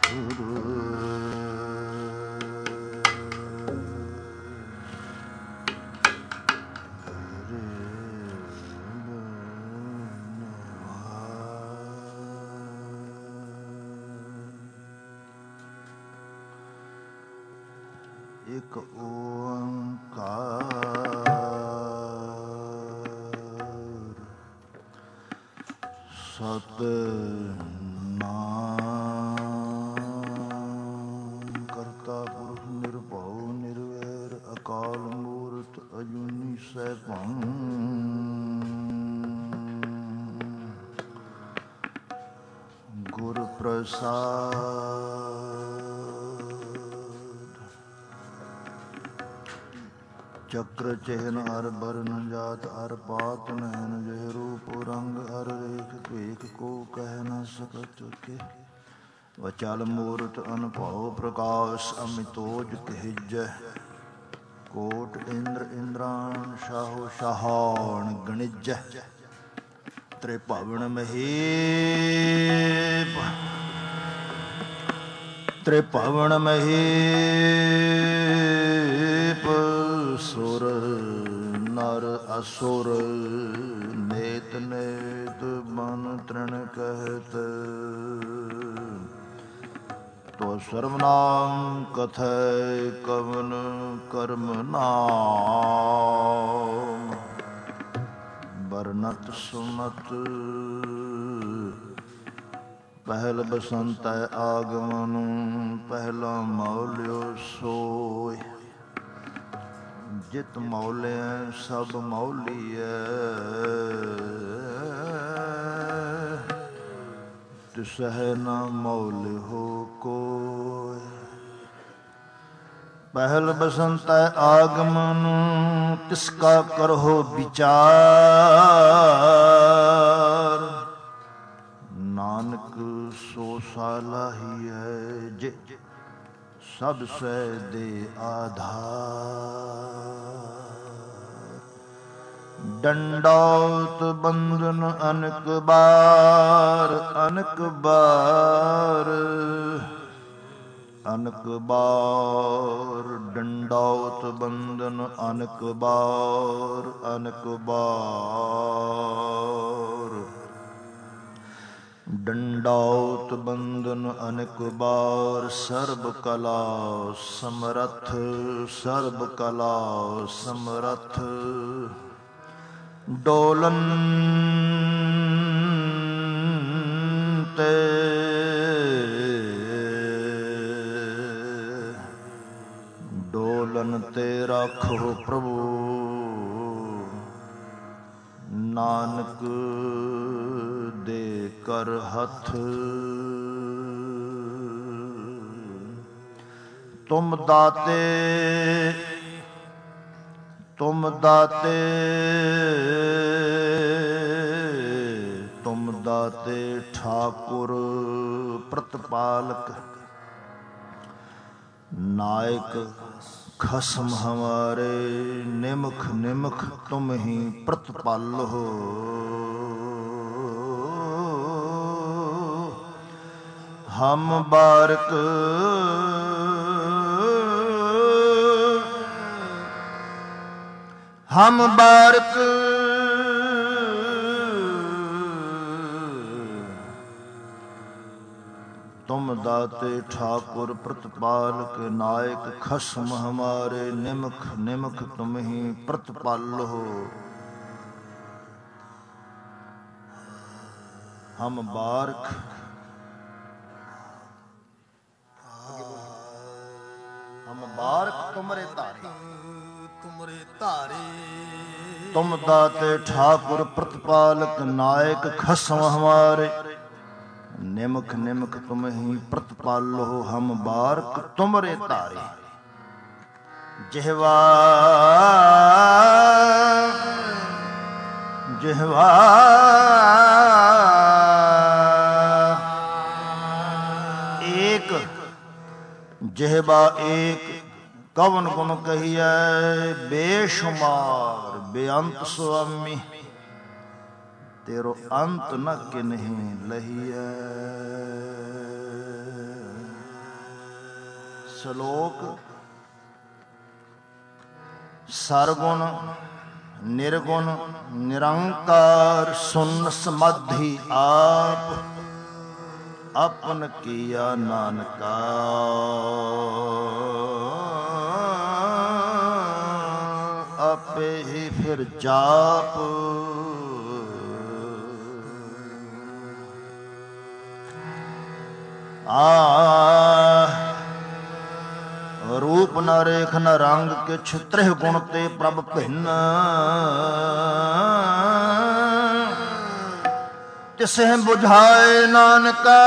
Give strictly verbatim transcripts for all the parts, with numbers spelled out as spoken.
ਇੱਕ ਓੰਕਾਰ ਸਤਿਨਾਮ ਕਰਤਾ ਪੁਰਖ ਨਿਰਭਉ ਨਿਰਵੈਰ ਅਕਾਲ ਮੂਰਤ ਅਜੂਨੀ ਸੈਭੰ ਗੁਰ ਪ੍ਰਸਾਦ ਚਕ੍ਰ ਚਿਹਨ ਅਰ ਬਰਨ ਜਾਤ ਅਰ ਪਾਤ ਨੈਨ ਜਹ ਰੂਪ ਰੰਗ ਅਰ ਰੇਖ ਭੇਖ ਕੋ ਕਹਿ ਨ ਸਕਤ ਕੇ ਵਚਲ ਮੂਰਤ ਅਨਭਉ ਪ੍ਰਕਾਸ਼ ਅਮਿਤੋਜ ਕਹਿਜੈ ਕੋਟ ਇੰਦਰ ਇੰਦਰਾਨ ਸ਼ਾਹੋ ਸ਼ਾਹਾਨ ਗਣਿਜੈ ਤ੍ਰਿਭਵਨ ਮਹੇਪ ਤ੍ਰਿਭਵਨ ਮਹੇਪ ਸੁਰ ਨਰ ਅਸੁਰ ਨੇਤ ਨੇਤ ਮਨ ਤ੍ਰਿਣ ਕਹਿਤ ਤੋ ਸਰਵਨਾਮ ਕਥੈ ਕਵਨ ਕਰਮ ਨਾਮ ਬਰਨਤ ਸੁਨਤ ਪਹਿਲ ਬਸੰਤ ਆਗਮਨ ਪਹਿਲਾ ਮੌਲਿਓ ਸੋਇ ਜਿਤ ਮੌਲਿਆ ਸਭ ਮੌਲੀਐ ਤਿਸਹਿ ਨ ਮੌਲਿ ਹੋ ਕੋਇ ਪਹਿਲ ਬਸੰਤ ਆਗਮਨ ਤਿਸ ਕਾ ਕਰਹੁ ਵਿਚਾਰ ਨਾਨਕ ਸੋ ਸਾਲਾਹੀਐ ਜੇ ਸਭ ਸੈ ਦੇ ਆਧਾਰ ਡੰਡੌਤ ਬੰਧਨ ਅਨਕ ਬਾਰ ਅਨਕ ਬਾਰ ਅਨਕ ਬਾਰ ਡੰਡੌਤ ਬੰਧਨ ਅਨਕ ਬਾਰ ਅਨਕ ਬਾਰ ਡੰਡੌਤ ਬੰਧਨ ਅਨਕ ਬਾਰ ਸਰਬ ਕਲਾ ਸਮਰੱਥ ਸਰਬ ਕਲਾ ਸਮਰੱਥ ਡੋਲਨ ਤੇ ਡੋਲਨ ਤੇ ਰਾਖੋ ਪ੍ਰਭੂ ਨਾਨਕ ਦੇ ਕਰ ਹੱਥ ਤੁਮ ਦਾਤੇ ਤੁਮ ਦਾਤੇ ਤੁਮ ਦਾਤੇ ਠਾਕੁਰ ਪ੍ਰਤਪਾਲਕ ਨਾਇਕ ਖਸਮ ਹਮਾਰੇ ਨਿਮਖ ਨਿਮਖ ਤੁਮ ਹੀ ਪ੍ਰਤਪਾਲ ਹੋ ਹਮ ਬਾਰਕ ਹਮ ਬਾਰਕ ਤੁਮ ਦਾਤੇ ਠਾਕੁਰ ਪ੍ਰਤਪਾਲਕ ਨਾਇਕ ਖਸਮ ਹਮਾਰੇ ਨਿਮਖ ਨਿਮਖ ਤੁਮ ਹੀ ਪ੍ਰਤਪਾਲ ਹੋ ਹਮ ਬਾਰਕ ਹਮ ਬਾਰਕ ਤੁਮਰੇ ਧਾਰੇ ਤੁਮਰੇ ਧਾਰੇ ਤੁਮ ਦਾਤੇ ਠਾਕੁਰ ਪ੍ਰਤਪਾਲਕ ਨਾਇਕ ਖਸਮ ਹਮਾਰੇ ਨਿਮਖ ਨਿਮਖ ਤੁਮ ਹੀ ਪ੍ਰਤਪਾਲੋ ਹਮ ਬਾਰਕ ਤੁਮਰੇ ਧਾਰੇ ਜਿਹਵਾ ਜਿਹਵਾ ਏਕ ਜਿਹਵਾ ਏਕ ਕਵਨ ਗੁਣ ਕਹੀਐ ਬੇਸ਼ੁਮਾਰ ਬੇਅੰਤ ਸੁਆਮੀ ਤੇਰੋ ਅੰਤ ਨ ਕਿਨਹੀ ਲਹੀਐ ਸ਼ਲੋਕ। ਸਰਗੁਣ ਨਿਰਗੁਣ ਨਿਰੰਕਾਰ ਸੁਨ ਸਮਾਧੀ ਆਪ, ਆਪਨ ਕੀਆ ਨਾਨਕਾ। ਆਪੇ ਹੀ ਫਿਰ ਜਾਪ। ਆ ਰੂਪ ਨ ਰੇਖ ਨ ਰੰਗ ਕਿਛ, ਤ੍ਰਿਹ ਗੁਣ ਤੇ ਪ੍ਰਭ ਭਿੰਨ। ਤਿਸਹਿ ਬੁਝਾਏ ਨਾਨਕਾ।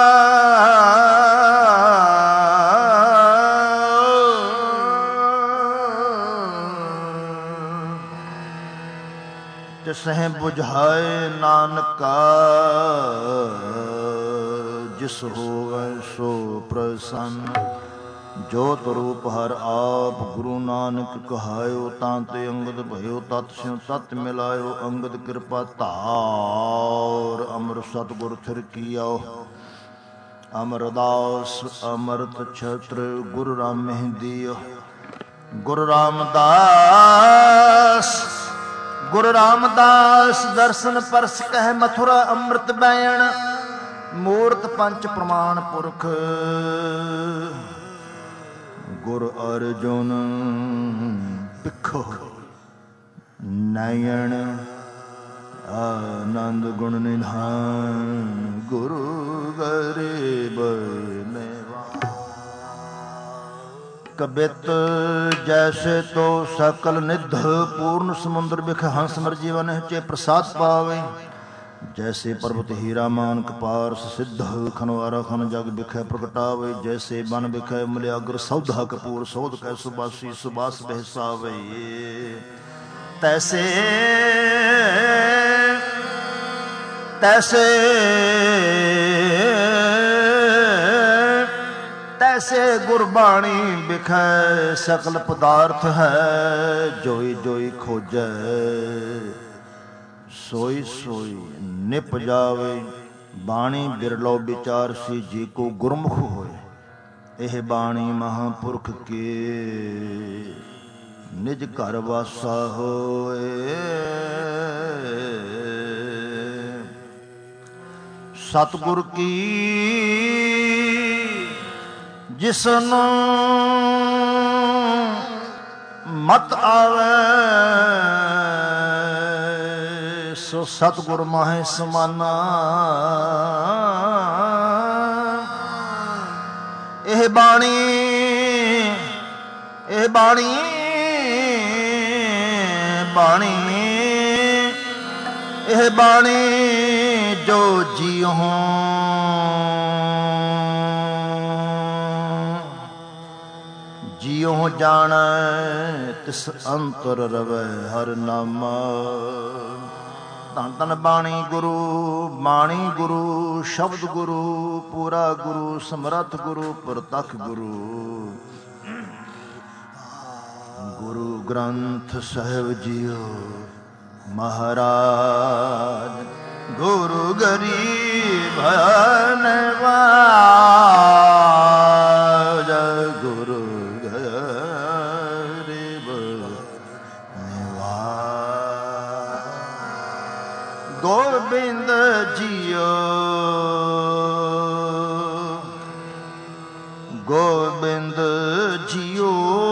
ਤਿਸਹਿ ਬੁਝਾਏ ਨਾਨਕਾ। ਜਿਸ ਹੋਵੈ ਸੋ ਪ੍ਰਸੰਨ। ਜੋਤ ਰੂਪ ਹਰ ਆਪ ਗੁਰੂ ਨਾਨਕ ਕਹਾਇਓ। ਤਾਂ ਤੇ ਅੰਗਦ ਭਇਓ ਤਤ ਸਿਉ ਤਤ ਮਿਲਾਇਓ। ਅੰਗਦ ਕਿਰਪਾ ਧਾਰ ਅਮਰ ਸਤਿਗੁਰ ਥਿਰ ਕੀਓ। ਅਮਰਦਾਸ ਅਮਰਤ ਛਤਰ ਗੁਰੂ ਰਾਮਹਿ ਦਿਓ। ਗੁਰੂ ਰਾਮਦਾਸ ਗੁਰੂ ਰਾਮਦਾਸ ਦਰਸ਼ਨ ਪਰਸ ਕਹਿ ਮਥੁਰਾ ਅੰਮ੍ਰਿਤ ਬੈਣ। ਮੂਰਤ ਪੰਚ ਪ੍ਰਮਾਣ ਪੁਰਖ ਗੁਰ ਅਰਜੁਨ ਭਿਖੋ। ਨਯਨ ਆਨੰਦ ਗੁਣ ਨਿਧਾਨ ਗੁਰੂ ਗਰੀਬ ਨਿਵਾਸ। ਕਬਿਤ ਜੈਸੇ ਤੋ ਸਕਲ ਨਿਧ ਪੂਰਨ ਸਮੁੰਦਰ ਬਿਖ ਹੰਸ ਮਰ ਜੀਵਨ ਚੇ ਪ੍ਰਸਾਦ ਪਾਵੇ। ਜੈਸੇ ਪਰਬਤ ਹੀਰਾ ਮਾਨਕ ਪਾਰਸ ਸਿੱਧ ਖਨਵਾਰਾ ਖਨ ਜਗ ਬਿਖੈ ਪ੍ਰਗਟਾਵੇ। ਜੈਸੇ ਬਨ ਬਿਖੈ ਮਲਿਆਗਰ ਸੌਧਾ ਕਪੂਰ ਸੋਧ ਕੈ ਸੁਬਾਸੀ ਸੁਬਾਸ ਬਹਿਸਾਵੇ। ਤੈਸੇ ਤੈਸੇ ਤੈਸੇ ਗੁਰਬਾਣੀ ਬਿਖੈ ਸਕਲ ਪਦਾਰਥ ਹੈ। ਜੋਈ ਜੋਈ ਖੋਜੈ ਸੋਈ ਸੋਈ ਨਿਪ ਜਾਵੇ। ਬਾਣੀ ਬਿਰਲੋ ਵਿਚਾਰਸੀ ਜੀ ਕੋ ਗੁਰਮੁਖ ਹੋਏ। ਇਹ ਬਾਣੀ ਮਹਾਂਪੁਰਖ ਕੇ ਨਿਜ ਘਰ ਵਾਸਾ ਹੋਏ। ਸਤਿਗੁਰ ਕੀ ਜਿਸਨੂੰ ਮਤ ਆਵੇ। ਸੋ ਸਤਿਗੁਰ ਮਾਹੇ ਸਮਾਨਾ। ਇਹ ਬਾਣੀ ਇਹ ਬਾਣੀ ਬਾਣੀ ਇਹ ਬਾਣੀ ਜੋ ਜੀਉ ਜੀਉ ਜਾਣੈ ਤਿਸ ਅੰਤਰ ਰਵੈ ਹਰ ਨਾਮਾ। ਧੰਨ ਧੰਨ ਬਾਣੀ ਗੁਰੂ ਬਾਣੀ ਗੁਰੂ ਸ਼ਬਦ ਗੁਰੂ ਪੂਰਾ ਗੁਰੂ ਸਮਰੱਥ ਗੁਰੂ ਪ੍ਰਤੱਖ ਗੁਰੂ। ਗੁਰੂ ਗ੍ਰੰਥ ਸਾਹਿਬ ਜੀਓ ਮਹਾਰਾਜ। ਗੁਰੂ ਗਰੀਬ ਨਿਵਾਜ। ਗੁਰੂ ਗਰੀਬ ਨਿਵਾਜ। ਗੋਬਿੰਦ ਜੀਓ ਗੋਬਿੰਦ ਜੀਓ।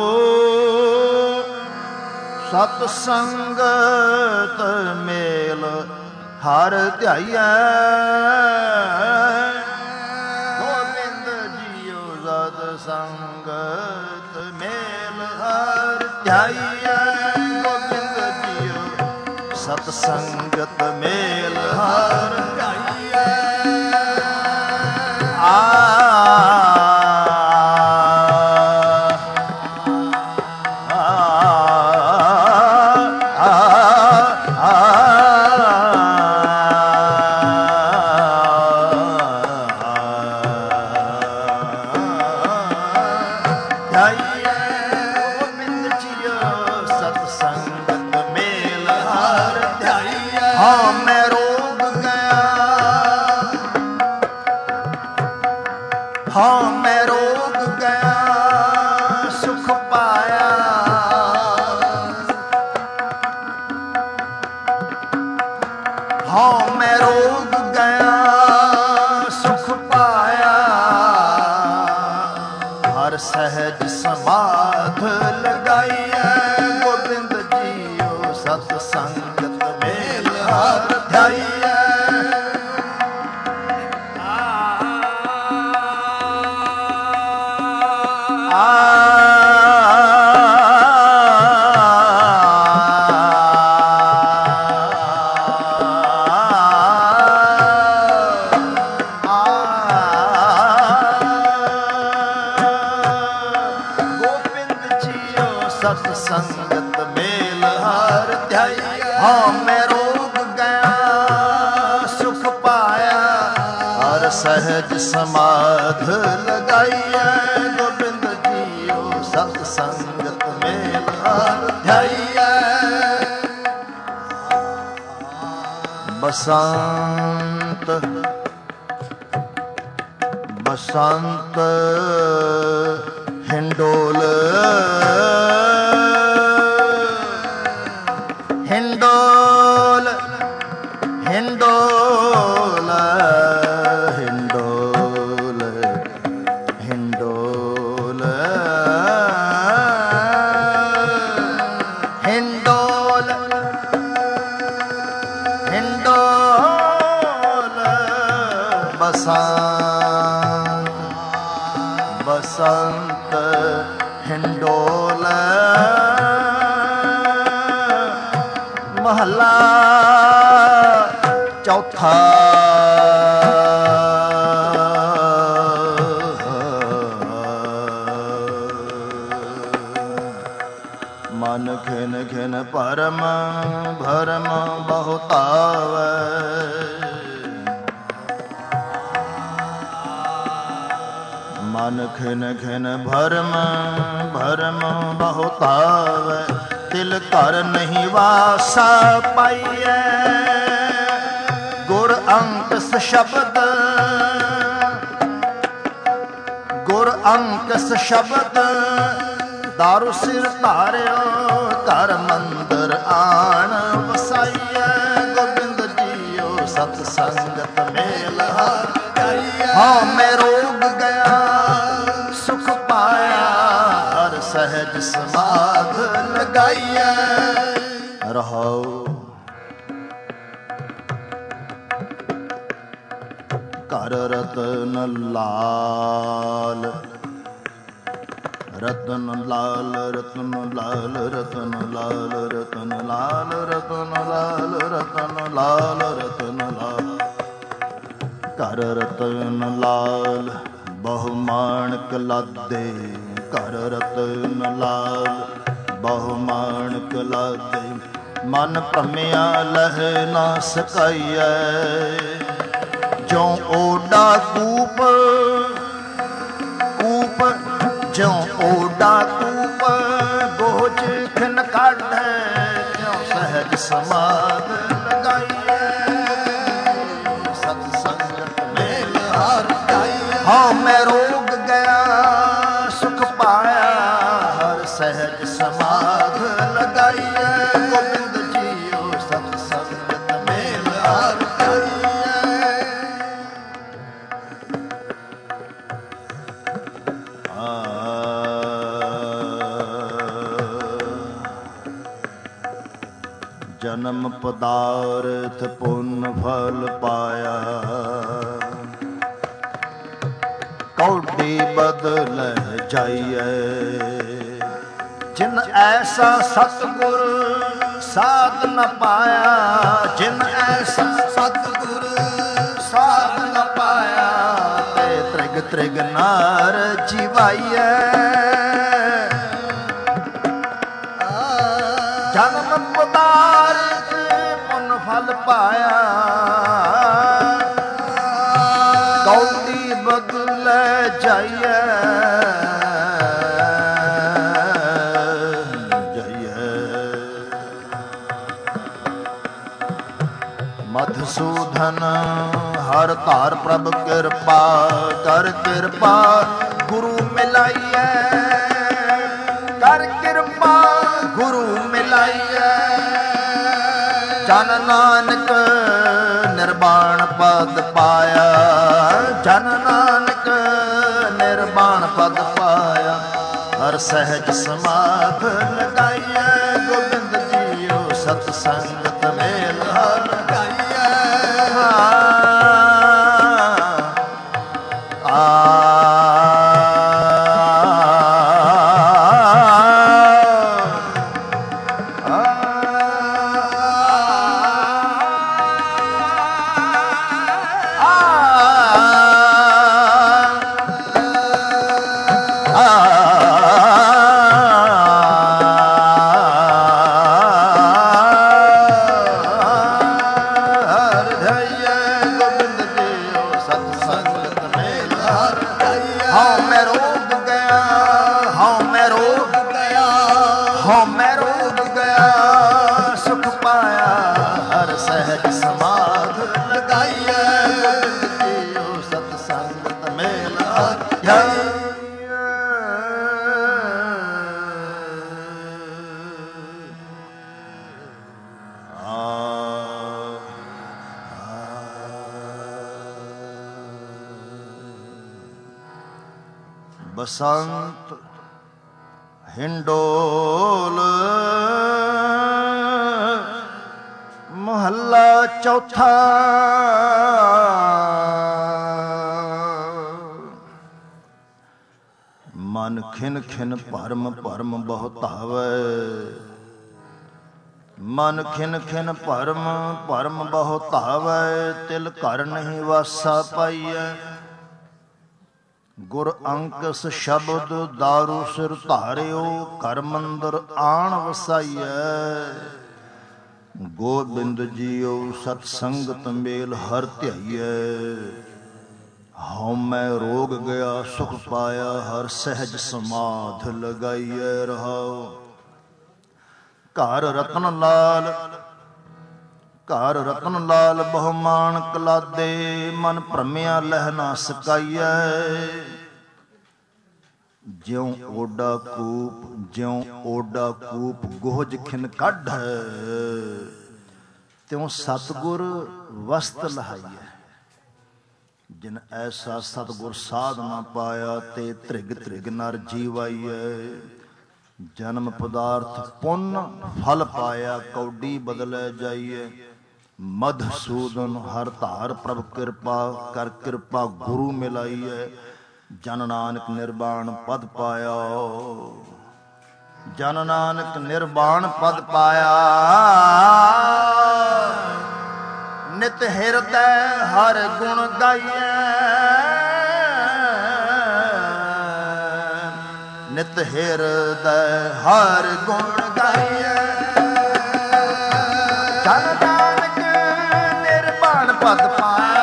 ਸਤ ਸੰਗਤ ਮੇਲ ਹਰ ਧਿਆਈਐ। ਗੋਬਿੰਦ ਜੀਓ ਸਤ ਸੰਗਤ ਮੇਲ ਹਰ ਧਿਆਈਐ। ਗੋਬਿੰਦ ਜੀਓ ਸਤ ਸੰਗਤ ਮੇਲ ਹਰ ਧਿਆਈਐ। ਆ ਹਾਂ ਮੈਂ ਰੋਗ ਗਿਆ ਹਰ ਸਹਿਜ ਸਮਾਧ ਲਗਾਈਐ। ਗੋਬਿੰਦ ਜੀਓ ਸਤ ਸੰਗਤ ਮੇਲ ਹਰ ਧਿਆਈਐ। ਸੰਗਤ ਮੇਲ ਹਰ ਧਿਆਈਐ। ਹਾਂ ਮੈਂ ਰੋਗ ਗਿਆ ਸੁਖ ਪਾਇਆ ਹਰ ਸਹਿਜ ਸਮਾਧ ਲਗਾਈਐ। ਗੋਬਿੰਦ ਜੀਓ ਸਤ ਸੰਗਤ ਮੇਲ ਹਰ ਧਿਆਈਐ। ਬਸੰਤ ਬਸੰਤ ਹਿੰਡੋਲ ਹਿੰਡੋਲ ਹਿੰਡੋਲ ਹਿੰਡੋਲ ਹਿੰਡੋਲ ਹਿੰਡੋਲ ਹਿੰਡੋਲ ਬਸੰਤ ਬਸੰਤ ਹਿੰਡੋਲ ਮਹਲਾ ਚੌਥਾ। ਮਨ ਖਿਨ ਖਿਨ ਭਰਮ ਭਰਮ ਬਹੁਤ ਆਵੈ। ਮਨ ਖਿਨ ਖਿਨ ਭਰਮ ਭਰਮ ਬਹੁਤ ਆਵੈ। ਤਿਲ ਘਰ ਨਹੀਂ ਵਾਸਾ ਪਾਈਐ। ਗੁਰ ਅੰਕਸ ਸ਼ਬਦ ਗੁਰ ਅੰਕਸ ਸ਼ਬਦ ਦਾਰੂ ਸਿਰ ਧਾਰਿਓ। ਘਰ ਮੰਦਰ ਆਣ ਵਸਾਈਐ। ਗੋਬਿੰਦ ਜੀਓ ਸਤ ਸੰਗਤ ਮੇਲ ਹਰ ਧਿਆਈਐ। ਹਾਂ ਮੈਂ ਰੋਗ ਗਿਆ ਸੁਖ ਪਾਇਆ ਹਰ ਸਹਿਜ ਸਮਾਧ ਲਗਾਈਐ। ਰਹਾਉ ਘਰ ਰਤਨ ਲਾਲ ਰਤਨ ਲਾਲ ਰਤਨ ਲਾਲ ਰਤਨ ਲਾਲ ਰਤਨ ਲਾਲ ਰਤਨ ਲਾਲ ਰਤਨ ਲਾਲ ਰਤਨ ਲਾਲ ਘਰ ਰਤਨ ਲਾਲ ਬਹੁ ਮਾਣਕ ਲਾਦੇ। ਘਰ ਰਤਨ ਲਾਲ ਬਹੁ ਮਾਣਕ ਲਾਦੇ। ਮਨ ਭ੍ਰਮਿਆ ਲਹਿ ਨਾ ਸਕਾਈਐ। ਜਿਉ ਓਡਾ ਕੂਪ ਕੂਪ ਜਿਉ ਓਡਾ ਕੂਪ ਗੋਚ ਖਿਨ ਕਾਢੈ। ਜਿਉ ਸਹਿਜ ਸਮਾਧ ਲਗਾਈਐ। ਸਤ ਸੰਗਤ ਮੇਲ ਹਰ ਧਿਆਈਐ। ਹਾਂ ਮੈਂ ਰੋਗ ਗਿਆ ਸੁਖ ਪਾਇਆ ਹਰ ਸਹਿਜ ਸਮਾਧ ਲਗਾਈਐ। ਗੋਬਿੰਦ ਜੀਓ ਸਤ ਸੰਗਤ ਮੇਲ ਹਰ ਧਿਆਈਐ। ਜਨਮ ਪਦਾਰਥ ਪੁੰਨ ਫਲ ਪਾਇਆ। ਕੌਡੀ ਬਦਲ ਜਾਈਐ। ਜਿਨ ਐਸਾ ਸਤਿਗੁਰ ਸਾਧ ਨ ਪਾਇਆ। ਜਿਨ ਐਸਾ ਸਤਿਗੁਰ ਸਾਧ ਨ ਪਾਇਆ। ਤੇ ਤ੍ਰਿਗ ਤ੍ਰਿਗ ਨਾਰ ਜੀਵਾਈਐ। ਜਨਮ ਪਦਾਰਥ ਪੁੰਨ ਫਲ ਪਾਇਆ। ਕੌਡੀ ਬਦਲ ਜਾਈਐ। ਮਧਸੂਦਨ ਹਰ ਧਾਰ ਪ੍ਰਭ ਕਿਰਪਾ ਕਰ। ਕਿਰਪਾ ਗੁਰੂ ਮਿਲਾਈਐ। ਕਰ ਕਿਰਪਾ ਗੁਰੂ ਮਿਲਾਈਐ। ਜਨ ਨਾਨਕ ਨਿਰਵਾਣ ਪਦ ਪਾਇਆ। ਜਨ ਨਾਨਕ ਨਿਰਵਾਣ ਪਦ ਪਾਇਆ, ਹਰ ਸਹਿਜ ਸਮਾਧ ਲਗਾਈਐ। ਗੋਬਿੰਦ ਜੀਓ ਸਤ ਸੰਗਤ ਮੇਲ ਹਰ ਲਗਾਈਐ। ਬਸੰਤ ਹਿੰਡੋਲ ਮਹੱਲਾ ਚੌਥਾ। ਮਨ ਖਿਨ ਖਿਨ ਭਰਮ ਭਰਮ ਬਹੁ ਧਾਵੈ। ਮਨ ਖਿਨ ਖਿਨ ਭਰਮ ਭਰਮ ਬਹੁ ਧਾਵੈ। ਤਿਲ ਘਰ ਨਹੀਂ ਵਾਸਾ ਪਾਈਐ। ਗੁਰ ਅੰਕਸ ਸ਼ਬਦ ਦਾਰੂ ਸਿਰ ਧਾਰਿਓ। ਘਰ ਮੰਦਰ ਆਣ ਵਸਾਈਐ। ਗੋਬਿੰਦ ਜੀਓ ਸਤ ਸੰਗਤ ਮੇਲ ਹਰ ਧਿਆਈਐ। ਹਉ ਮੈਂ ਰੋਗ ਗਿਆ ਸੁਖ ਪਾਇਆ। ਹਰ ਸਹਿਜ ਸਮਾਧ ਲਗਾਈਐ। ਰਹਾਉ ਘਰ ਰਤਨ ਲਾਲ ਘਰ ਰਤਨ ਲਾਲ ਬਹੁ ਮਾਣਕ ਲਾਦੇ। ਮਨ ਭਰਮਿਆ ਲਹਿ ਨਾ ਸਕਾਈਐ। ਜਿਉ ਓਡਾ ਕੂਪ ਜਿਉ ਓਡਾ ਕੂਪ ਗੋਹਜ ਖਿਨ ਕੱਢ। ਤਿਉ ਸਤਿਗੁਰ ਵਸਤ ਲਹਾਈਐ। ਜਿਨ ਐਸਾ ਸਤਿਗੁਰ ਸਾਧ ਨਾ ਪਾਇਆ। ਤੇ ਧ੍ਰਿਗ ਧ੍ਰਿਗ ਨਰ ਜੀਵਾਈਐ। ਜਨਮ ਪਦਾਰਥ ਪੁੰਨ ਫਲ ਪਾਇਆ। ਕੌਡੀ ਬਦਲੈ ਜਾਈਐ। ਮਧਸੂਦਨ ਹਰ ਧਾਰ ਪ੍ਰਭ ਕਿਰਪਾ ਕਰ। ਕਿਰਪਾ ਗੁਰੂ ਮਿਲਾਈਐ। ਜਨ ਨਾਨਕ ਨਿਰਵਾਣ ਪਦ ਪਾਇਆ। ਜਨ ਨਾਨਕ ਨਿਰਵਾਣ ਪਦ ਪਾਇਆ। ਨਿਤ ਹਿਰਦੈ ਹਰ ਗੁਣ ਗਾਈਐ। ਨਿਤ ਹਿਰਦੈ ਹਰ ਗੁਣ ਗਾਈਐ। ਜਨ ਨਾਨਕ ਨਿਰਵਾਣ ਪਦ ਪਾਇਆ।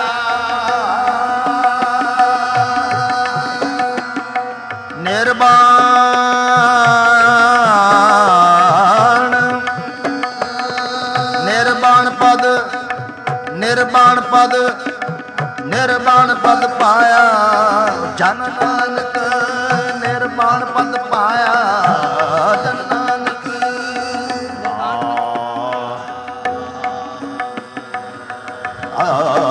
ਨਿਰਵਾਣ ਨਿਰਵਾਣ ਪਦ ਨਿਰਵਾਣ ਪਦ ਨਿਰਵਾਣ ਪਦ ਪਾਇਆ। ਜਨ ਨਾਨਕ ਨਿਰਵਾਣ ਪਦ ਪਾਇਆ। ਜਨ ਨਾਨਕ ਆ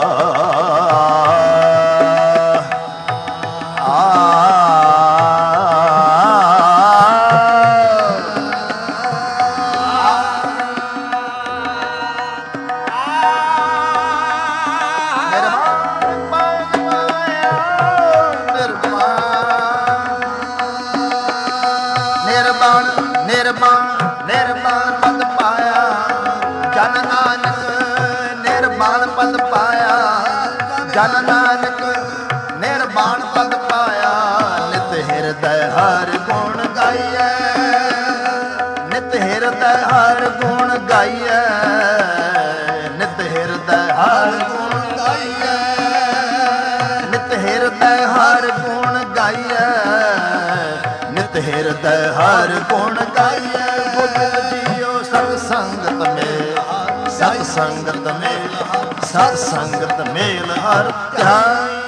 ਜਨ ਨਾਨਕ ਨਿਰਵਾਣ ਪਦ ਪਾਇਆ। ਨਿਤ ਹਿਰਦੈ ਹਰ ਗੁਣ ਗਾਈਐ। ਨਿਤ ਹਿਰਦੈ ਹਰ ਗੁਣ ਗਾਈਐ। ਨਿਤ ਹਿਰਦੈ ਹਰ ਗੁਣ ਗਾਈਐ। ਨਿਤ ਹਿਰਦੈ ਹਰ ਗੁਣ ਗਾਈਐ। ਨਿਤ ਹਿਰਦੈ ਹਰ ਗੁਣ ਗਾਈਐ। ਗੋਬਿੰਦ ਜੀਓ ਸਤ ਸੰਗਤ ਮੇਲ ਸਤ ਸੰਗਤ ਮੇਲ ਸਤ ਸੰਗਤ ਮੇਲ ਹਰ ਧਿਆਈਐ।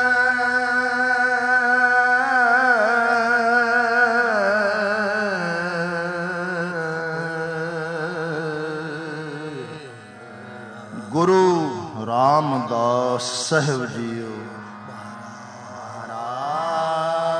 ਗੁਰੂ ਰਾਮਦਾਸ ਸਾਹਿਬ ਜੀਓ ਮਹਾਰਾਜ।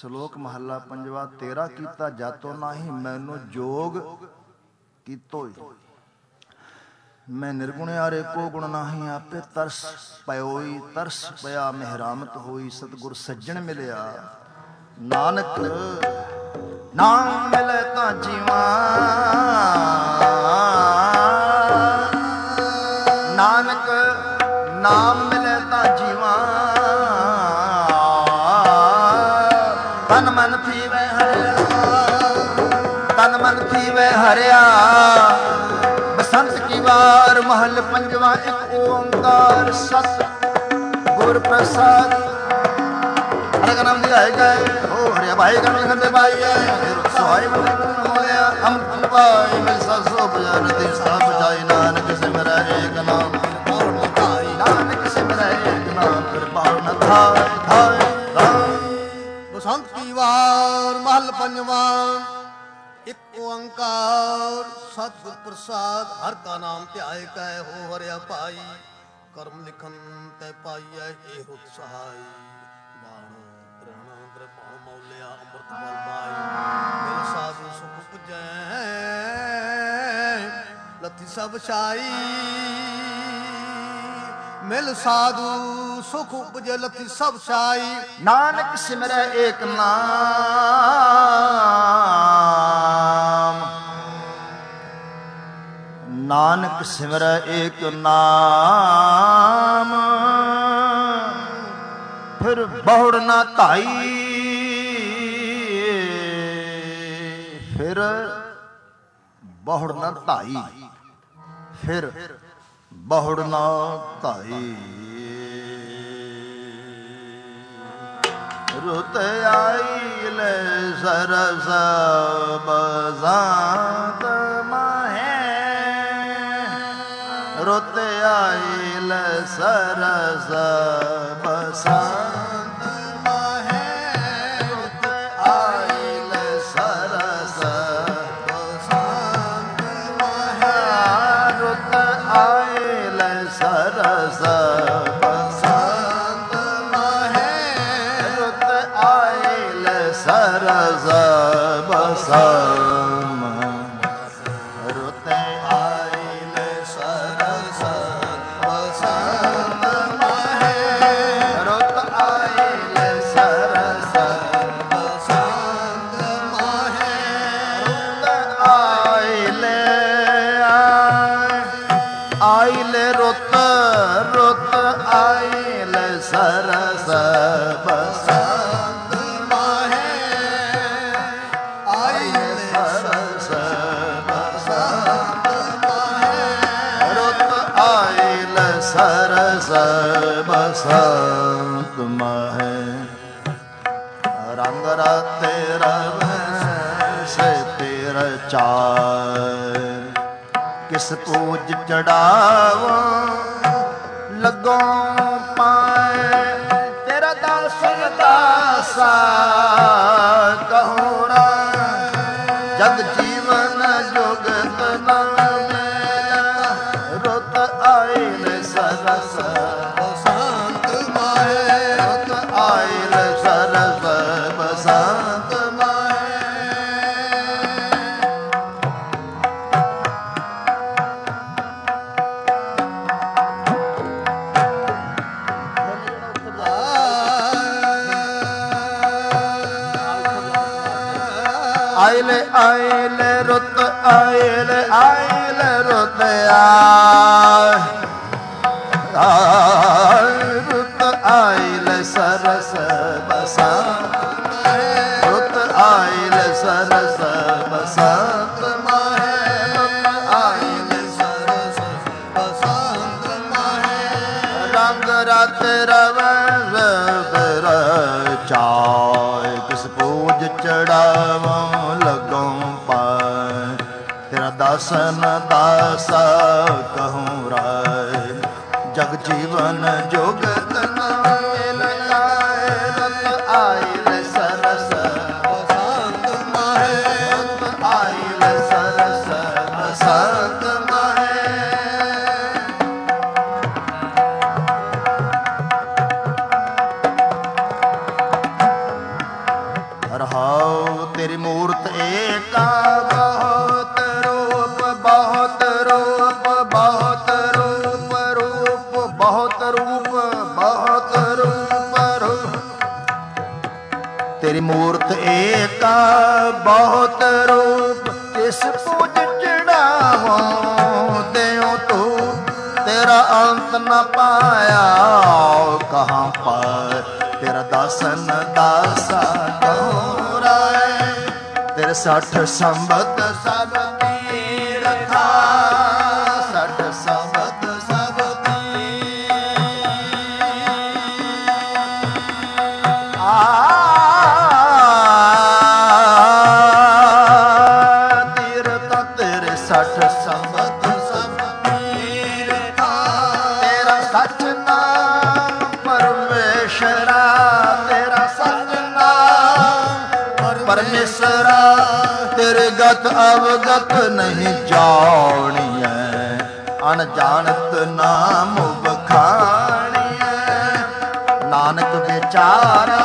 ਸ਼ਲੋਕ ਮਹੱਲਾ ਪੰਜਵਾ। ਤੇਰਾ ਕੀਤਾ ਜਾਤੋ ਨਾਹੀ, ਮੈਨੂੰ ਜੋਗ ਕੀਤੋ। ਮੈਂ ਨਿਰਗੁਣਿਆਰੇ ਕੋ ਗੁਣ ਨਾਹੀ, ਆਪੇ ਤਰਸ ਪਇਓਈ। ਤਰਸ ਪਿਆ ਮਹਿਰਾਮਤ ਹੋਈ, ਸਤਿਗੁਰ ਸੱਜਣ ਮਿਲਿਆ। ਨਾਨਕ ਨਾਮ ਮਿਲੇ ਤਾਂ ਜੀਵਾਂ, ਨਾਨਕ ਨਾਮ ਮਿਲੇ ਤਾਂ ਜੀਵਾਂ। ਤਨ ਮਨ ਥੀਵੇ ਹਰਿਆ, ਤਨ ਮਨ ਥੀਵੇ ਹਰਿਆ। ਬਸੰਤ ਕੀ ਵਾਰ ਮਹਲ ਪੰਜਵਾ। ਇੱਕ ਓੰਕਾਰ ਸਤ ਗੁਰ ਪ੍ਰਸਾਦ। ਹਰ ਕਾ ਨਾਮ ਧਿਆਏ ਗਏ ਹੋ ਹਰਿਆ ਭਾਈ ਕਾ ਖੰਡੇ ਭਾਈ ਸੁਹਾਈ ਮੰਦਰ ਮੋਲਿਆ। ਅੰਮ੍ਰਿਤ ਪਾਈ ਮਿਲ ਸਸੋ ਬਜਾਨ ਤੇ ਸਭ ਬਜਾਈ। ਨਾਨਕ ਸਿਮਰੈ ਏਕ ਨਾਮ ਨਾਨਕ ਸਿਮਰੈ ਏਕ ਨਾਮ ਕਿਰਪਾਲ ਨ ਥਾਇ ਥਾਇ ਥਾਇ। ਬਸੰਤ ਕੀ ਵਾਰ ਮਹਲ ਪੰਜਵਾ। ਇੱਕ ਓੰਕਾਰ ਸਤਿਗੁਰ ਪ੍ਰਸਾਦ। ਹਰ ਕਾ ਨਾਮ ਧਿਆਏ ਕੈ ਹੋ ਹਰਿਆ ਭਾਈ। ਕਰਮ ਲਿਖਨ ਤੈ ਪਾਈਐ ਏ ਹੁਤ ਸਹਾਈ। ਬਾਣ ਪ੍ਰਣ ਦਰਪਾਣ ਮੌਲਿਆ ਅੰਮ੍ਰਿਤ ਬਲ ਪਾਈ। ਮਿਲ ਸਾਧੂ ਸੁਖ ਪੁਜੈ ਲੱਥੀ ਸਭ ਛਾਈ। ਮਿਲ ਸਾਧੂ ਸੁਖ ਉਪਜੈ ਲੱਥੀ ਸਭ ਛਾਈ। ਨਾਨਕ ਸਿਮਰੈ ਏਕ ਨਾਮ, ਨਾਨਕ ਸਿਮਰੈ ਏਕ ਨਾਮ। ਫਿਰ ਬਹੁੜ ਨਾ ਧਾਈ, ਫਿਰ ਬਹੁੜ ਨਾ ਧਾਈ। ਫਿਰ ਬਹੁੜ ਨਾ ਧਾਈ। ਰੁਤ ਆਈ ਲੈ ਸਰਸ ਬਸੰਤ ਮਾਹੇ। ਰੁਤ ਆਈ ਲੈ ਸਰਸ ਬਸੰਤ ਮਾਹੇ। ਰੁਤ ਆਈ ਲੈ ਸਰਸ ਬਸੰਤ ਮਾਹੇ। ਰੁਤ ਆਈ ਲੈ ਸਰਸ ਬਸੰਤ ਮਾਹੇ। ਰੁਤ ਆਈ ਲੈ ਸਰਸ ਬਸੰਤ। ਰੁਤ ਆਈ ਲੈ ਸਰਸ ਬਸੰਤ ਮਾਹੇ। ਰੁਤ ਆਈ ਲੈ ਸਰਸ ਬਸੰਤ ਮਾਹੇ। ਰੁਤ ਆਈ ਲੈ ਆਈ ਲੈ ਰੁਤ। ਰੁਤ ਆਈ ਲੈ ਸਰਸ ਬਸੰਤ ਮਾਹੇ। ਆਈ ਲੈ ਸਰਸ ਬਸੰਤ ਮਾਹੇ। ਰੁਤ ਆਈ ਲੈ ਸਰਸ ਬਸੰਤ ਮਾਹੇ। ਰੰਗ ਰਾਤੇ ਰਵੈਸੇ ਤੇਰਾ ਚਾਰ। ਕਿਸ ਪੂਜ ਚੜਾਵੋ ਲੱਗੋ ਪਾਏ। ਤੇਰਾ ਦਾਸਨ ਦਾਸਾ ਕਹੋੜਾ। ਜਗ ਜੀਵਨ ਜੁਗਤ ਨਾ ਮੇਲਾ। ਰੁਤ ਆਈ ਲੈ ਸਰਸ ਬਸੰਤ ਮਾਹੇ। ਰੁਤ ਆਈ ਲੈ ਸਰਸ ਬਸੰਤ ਮਾਹੇ। ਆਈ ਲੈ ਆਈ ਲੈ ਰੁਤ ਆਈ ਲੈ ਆਈ ਲੈ ਰੁਤ ਆਈ। ਰੁਤ ਆਈ ਲੈ ਸਰਸ ਬਸੰਤ ਮਾਹੇ। ਰੁਤ ਆਈ ਲੈ ਸਰਸ ਬਸੰਤ ਮਾਹੇ। ਰੁਤ ਆਈ ਲੈ ਸਰਸ ਬਸੰਤ ਮਾਹੇ। ਰੰਗ ਰਾਤ ਰਵੈ ਚਾਇ। ਕਿਸ ਪੂਜ ਚੜਾਵਾਂ ਲੱਗੋਂ ਪਾਏ। ਤੇਰਾ ਦਾਸਨ ਦਾਸਾ ਕਹੂੰ ਰਾਏ। ਜਗ ਜੀਵਨ ਜੁਗਤ ਨਾ ਮਿਲਾਏ। ਰੁਤ ਆਈ ਲੈ ਸਰਸ ਬਸੰਤ ਮਾਹੇ। ਰੁਤ ਆਈ ਲੈ ਸਰਸ ਬਸੰਤ ਮਾਹੇ। ਬਹੁਤ ਰੂਪ ਰੂਪ ਬਹੁਤ ਰੂਪ ਬਹੁਤ ਰੂਪ ਰੂਪ ਤੇਰੀ ਮੂਰਤ ਏਕਾ ਬਹੁਤ ਰੂਪ ਕਿਸ ਪੂਜ ਚੜਾਵੋਂ ਦਿਓ ਤੂੰ तेरा अंत न पाया कहाँ पर तेरा दासन दासा कहो राय तेरे सठ संबत सब तीरथा सठ संबत सब तीरथा तेरे सठ संबत परमेश्वरा तेरे गत अवगत नहीं जानिए अनजानत नाम बखानिए नानक बेचारा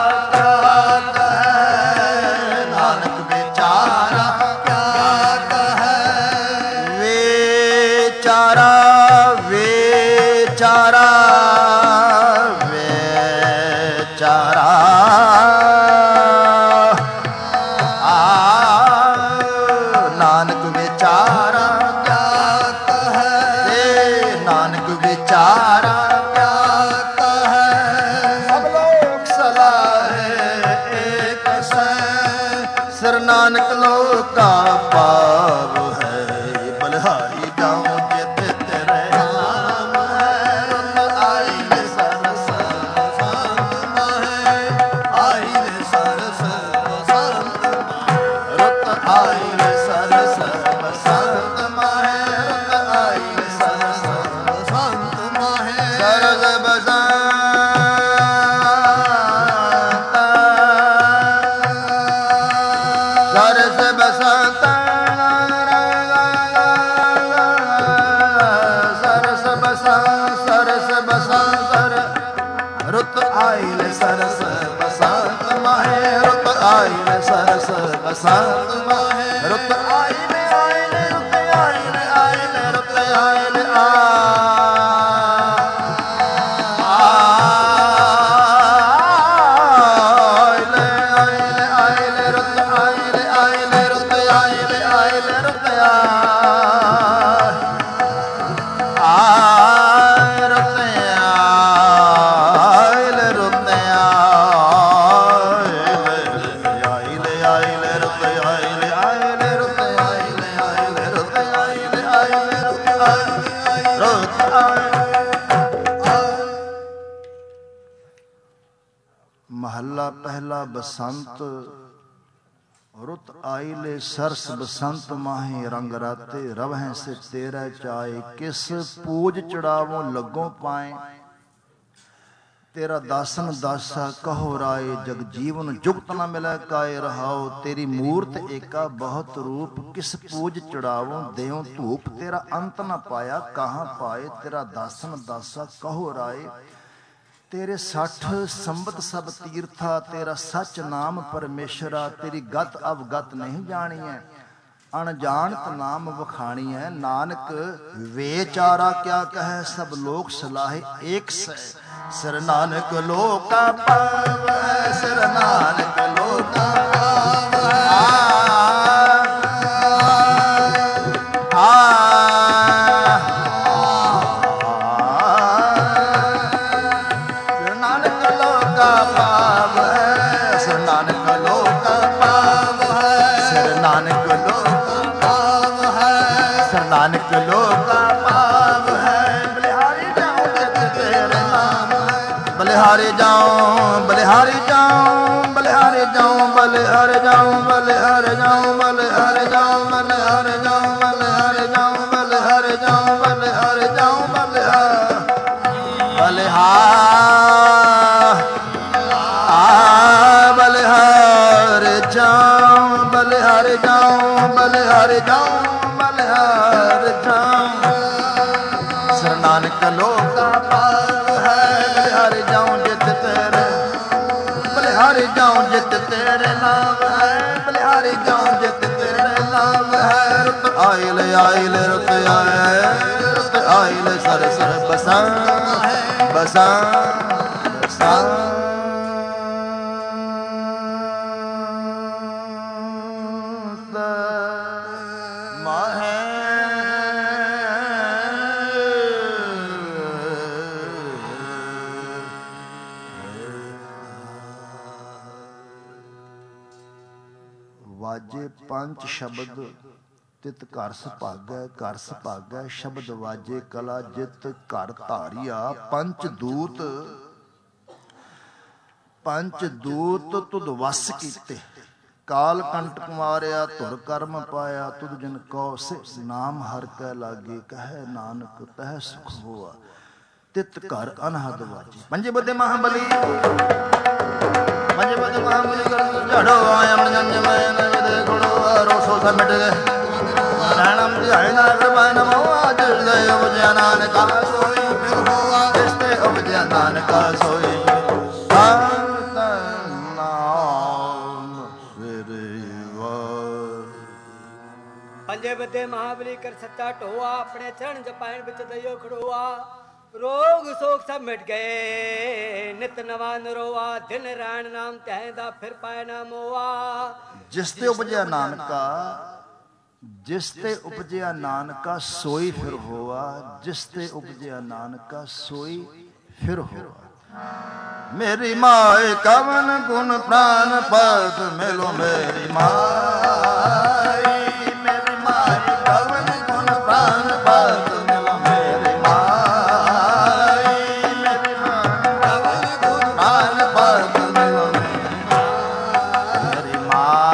नानक बेचारा बेचारा बेचारा बेचारा नानक लोका पाव है बलिहारी गाँव जित तेरे नाम है आई सरस बसंत है आई सरस बसंत रुत आई सरस बसंत है रुत आई सरस बसंत है सरस बसंत सरस बसंत सरस बसंत सरस बसंत रुत आइल सरस बसंत माहे रुत आइल सरस बसंत माहे रुत आइल आइल रुत आइल आइल रुत आइल आ महला पहला बसंत रुत आइले सरस बसंत माहे रंग राते रवहें से तेरा चाहे किस पूज चढ़ावों लगों पाए तेरा दासन दासा कहो राय जग जीवन जुगत न मिला काए रहाओ तेरी मूर्त एका बहुत रूप किस पूज चढ़ावों देव धूप तेरा अंत न पाया कहाँ पाए तेरा दासन दासा कहो राय तेरे सठ संबत सब तीर्था तेरा सच नाम परमेश्वरा तेरी गत अवगत नहीं जानी है अनजानत नाम वखाणी है नानक वेचारा क्या कहे सब लोग सलाहे एक से सिर नानक लोका पाव सिर नानक लोका नानक लोका पाव है बलिहारी जाऊं जित तेरे नाम है बलिहारी जाऊं बलिहारी जाऊं बलिहारी जाऊं बलिहारी जाऊं बलिहारी जाऊं बलिहारी जाऊं बलिहारी जाऊं बलिहारी जाऊं बलिहारी जाऊं बलिहारी जाऊं बलिहार बलिहार आ बलिहार जाऊं बलिहारी जाऊं बलिहारी जाऊं सिर नानक लोका पाव है बलिहारी जाऊं जित तेरे बलिहारी जाऊं जित तेरे नाम है बलिहारी जाऊं जित तेरे नाम है रुत आइल आइल रुत आए आइल सर सर बसा बसा बसा ਵਾਜੇ ਪੰਜ ਸ਼ਬਦ ਤਿਤ ਘਰ ਸੁਭਾਗੈ ਘਰ ਸੁਭਾਗੈ ਸ਼ਬਦ ਵਾਜੇ ਕਲਾ ਜਿਤ ਘਰ ਧਾਰਿਆ ਪੰਚ ਦੂਤ ਪੰਚ ਦੂਤ ਤੁਧ ਵਸ ਕੀਤੇ ਕਾਲ ਕੰਟਕ ਮਾਰਿਆ ਧੁਰ ਕਰਮ ਪਾਇਆ ਤੁਧ ਜਨ ਕਉ ਸੇ ਨਾਮ ਹਰ ਕੈ ਲਾਗੇ ਕਹੈ ਨਾਨਕ ਤਹਿ ਸੁਖ ਹੋਆ ਤਿਤ ਘਰ ਅਨਹਦ ਵਾਜੇ ਪੰਜੇ ਬਦੇ ਮਹਾਬਲੀ ਪੰਜੇ ਬਦੇ ਮਹਾਬਲੀ ਕਰ ਝੜੋ ਆਇਮ ਜਨ ਮੈਂ ਦੇ ਗੁਣੋ ਰੋਸੋ ਸਮਟ ਗਏ ਨਾਨਮ ਧਿਆਇ ਨਾ ਕਰਮਾ ਨਮੋ ਅਜਿਰਦੇ ਉਪਜਿਆ ਨਾਨਕਾ ਸੋਈ ਫਿਰ ਹੋਆ ਇਸ ਤੇ ਉਪਜਿਆ ਨਾਨਕਾ ਸੋਈ ਸਤ ਨਾਮ ਸ੍ਰੀ ਵਾਹਿਗੁਰੂ ਪੰਜੇ ਬੱਦੇ ਮਹਾਬਲੀ ਕਰ ਸੱਚਾ ਢੋਆ ਆਪਣੇ ਚਰਨ ਜਪਾਇਣ ਵਿੱਚ ਦਇਓ ਖੜੋਆ ਰੋਗ ਸੋਗ ਸਭ ਮਿਟ ਗਏ ਨਿਤ ਨਵਾਂ ਨਰੋਆ ਦਿਨ ਰਾਣ ਨਾਮ ਧਿਆਇ ਦਾ ਫਿਰ ਪਾਇ ਨਾ ਮੋਆ ਜਿਸ ਤੇ ਉਪਜਿਆ ਨਾਨਕਾ ਜਿਸ ਤੇ ਉਪਜਿਆ ਨਾਨਕਾ ਸੋਈ ਫਿਰ ਹੋਆ ਜਿਸ ਤੇ ਉਪਜਿਆ ਨਾਨਕਾ ਸੋਈ ਫਿਰ ਹੋਆ ਮੇਰੀ ਮਾਏ ਕਵਨ ਗੁਣ ਪ੍ਰਾਨ ਪਤ ਮਿਲੋ ਮੇਰੀ ਮਾਈ ਮੇਰੀ ਮਾਏ ਕਵਨ ਗੁਣ ਪ੍ਰਾਨ ਪਤ ਮਿਲੋ ਮੇਰੀ ਮਾਈ ਮੇਰੀ ਮਾਏ ਕਵਨ ਗੁਣ ਪ੍ਰਾਨ ਪਤ ਮਿਲੋ ਮੇਰੀ ਮਾਈ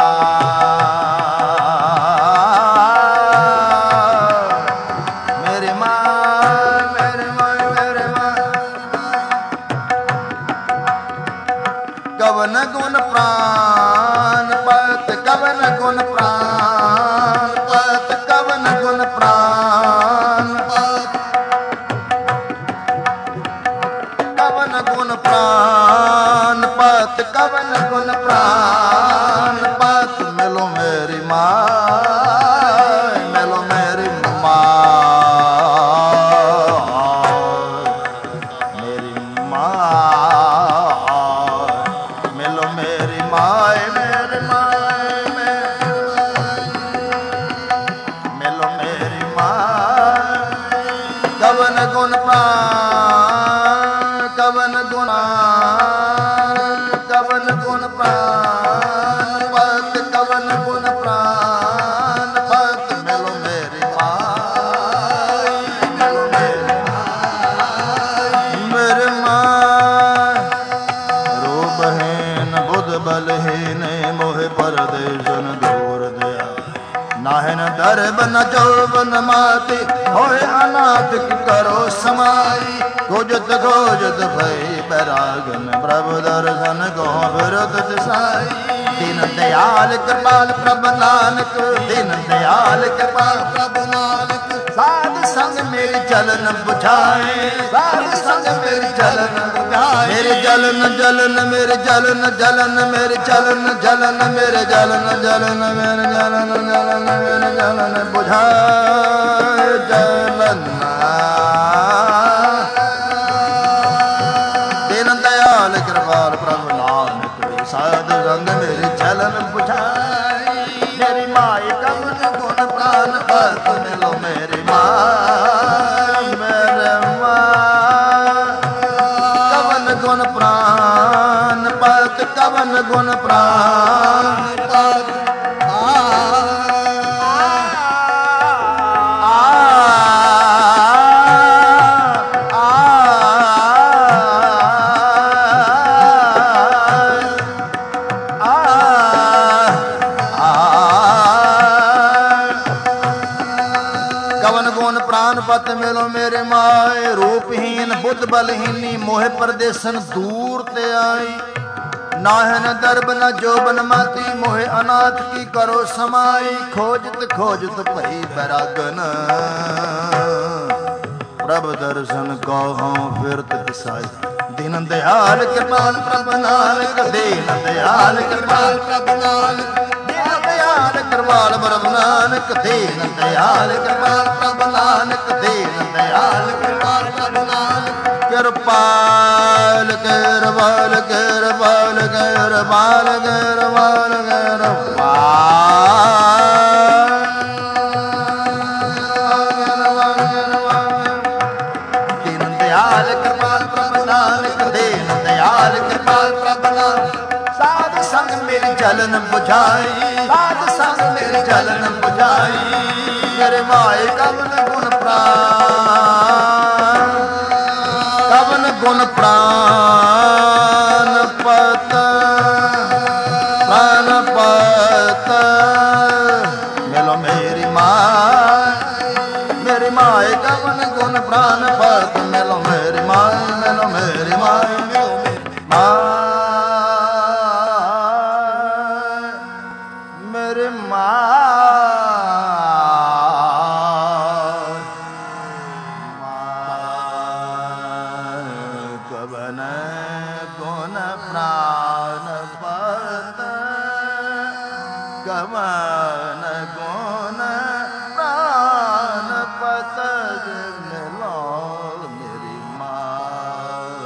ਕਵਨ ਗੁਣ ਪ੍ਰਾਨ ਪਤ ਕਵਨ ਗੁਣ ਪ੍ਰਾਨ ਪਤ ਕਵਨ ਗੁਣ ਪ੍ਰਾਨ ਪਤ ਕਵਨ ਗੁਣ ਪ੍ਰਾਨ ਪਤ ਕਵਨ ਗੁਣ ਪ੍ਰਾਨ ਪਤ ਮਿਲੋ ਮੇਰੀ ਮਾਂ ਮਿਲੋ ਮੇਰੀ ਮਾਂ ਮੇਰੀ ਮਾਂ ਕਵਨ ਗੁਣ ਪ੍ਰਾਨ ਕਵਨ ਗੁਣਾ ਕਵਨ ਗੁਣ ਪ੍ਰਾਨ ਪਤ ਕਵਨ ਗੁਣ ਪ੍ਰਾਨ ਪਤ ਮਿਲੋ ਮੇਰੀ ਮਾਈ ਮਿਲੋ ਮੇਰੀ ਮਾਈ ਮੇਰੀ ਮਾਂ ਰੂਪਹੀਨ ਬੁੱਧ ਬਲਹੀਨ ਮੋਹ ਪਰਦੇਸਨ ਦੂਰ ਦਿਆ ਨਾਹਿਨ ਦਰਬ ਨ ਜੋਬਨ ਮਾਤੀ ਹੋਏ ਅਨਾਥ ਕੀ ਕਰੋ ਸਮਾਈ ਖੋਜਤ ਖੋਜਤ ਭਈ ਬੈਰਾਗਨ ਪ੍ਰਭ ਦਰਸ਼ਨ ਕੋ ਫਿਰਤ ਦਿਸਾਈ ਦੀਨ ਦਿਆਲ ਕਿਰਪਾਲ ਪ੍ਰਭ ਨਾਨਕ ਦੀਨ ਦਿਆਲ ਕਿਰਪਾਲ ਪ੍ਰਭ ਨਾਨਕ ਸਾਧ ਸੰਗ ਮੇਰੀ ਚਲਨ ਬੁਝਾਏ ਸਾਧ ਸੰਗ ਮੇਰੀ ਚਲਨ ਬੁਝਾਏ ਮੇਰੇ ਜਲਨ ਜਲਨ ਮੇਰੇ ਜਲਨ ਜਲਨ ਮੇਰੇ ਚਲਨ ਜਲਨ ਮੇਰੇ ਜਲਨ ਜਲਨ ਮੇਰੇ ਜਲਨ ਜਲਨ ਮੇਰੇ ਜਲਨ ਬੁਝਾਏ ਜਲਨ ਦੀਨ ਦਿਆਲ ਕਿਰਪਾਲ ਪ੍ਰਭ ਨਾਨਕ ਸਾਧ ਸੰਗ ਮੇਰੀ ਚਲਨ ਬੁਝਾਈ ਮੇਰੀ ਮਾਏ ਕਵਨ ਗੁਣ ਪ੍ਰਾਨ ਪਤ ਮਿਲੋ ਮੇਰੀ ਮਾਂ ਮੇਰੇ ਮਾਂ ਕਵਨ ਗੁਣ ਪ੍ਰਾਨ ਪਤ ਕਵਨ ਗੁਣ ਪ੍ਰਾਨ ਪਤ ਪਤ ਮਿਲੋ ਮੇਰੇ ਮਾਏ ਰੂਪਹੀਨ ਬੁੱਧ ਬਲਹੀਨੀ ਮੋਹ ਪਰਦੇਸਨ ਦੂਰ ਤੇ ਆਈ ਨਾਹਨ ਦਰਬ ਨ ਜੋਬਨ ਮਾਤੀ ਮੋਹ ਅਨਾਥ ਕੀ ਕਰੋ ਸਮਾਈ ਖੋਜਤ ਖੋਜਤ ਭਈ ਬੈਰਾਗਨ ਪ੍ਰਭ ਦਰਸ਼ਨ ਕਉ ਫਿਰਤ ਦਿਸਾਈ ਦੀਨ ਦਿਆਲ ਕਿਰਪਾਲ ਪ੍ਰਭ ਨਾਨਕ ਦੀਨ ਦਿਆਲ ਕਿਰਪਾਲ ਪ੍ਰਭ ਨਾਨਕ ਦਿਆਲ ਕਿਰਪਾਲ ਪ੍ਰਭ ਨਾਨਕ ਦੀਨ ਦਿਆਲ ਕਿਰਪਾਲ ਪ੍ਰਭ ਨਾਨਕ ਦੀਨ बाल गेर बाल गेर बाल गेर बाल गेर दीन दयाल कृपाल प्रभ नानक दीन दयाल कृपाल प्रभ नानक साध संग मेरी जलन बुझाई साध संग मेरी जलन बुझाई मेरे माए कवन गुण प्राण कवन गुण प्राण पत प्राण पत मिलो मेरी माँ मेरी माए कवन गुण प्राण पत मिलो मेरी माए मिलो मेरी माए मिलो मेरी माँ मेरी माँ गमन गुण प्राण पत मिलो मेरी माँ